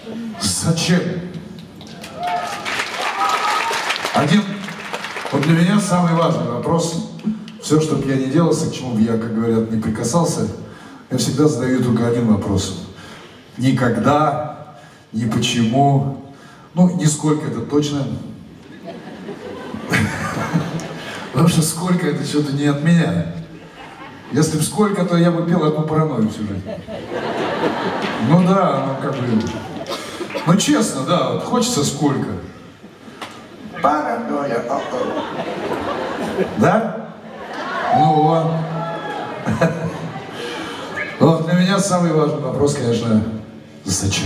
Зачем? Вот для меня самый важный вопрос. Все, что бы я ни делал, к чему бы я, как говорят, не прикасался, я всегда задаю только один вопрос. Никогда, ни почему, ну, ни сколько это точно. Потому что сколько это что-то не от меня. Если бы сколько, то я бы пел одну паранойю всю жизнь. Ну да, ну как бы... Ну честно, да, вот хочется сколько. Паранойя. Да? Ну вот. Вот для меня самый важный вопрос, конечно, зачем?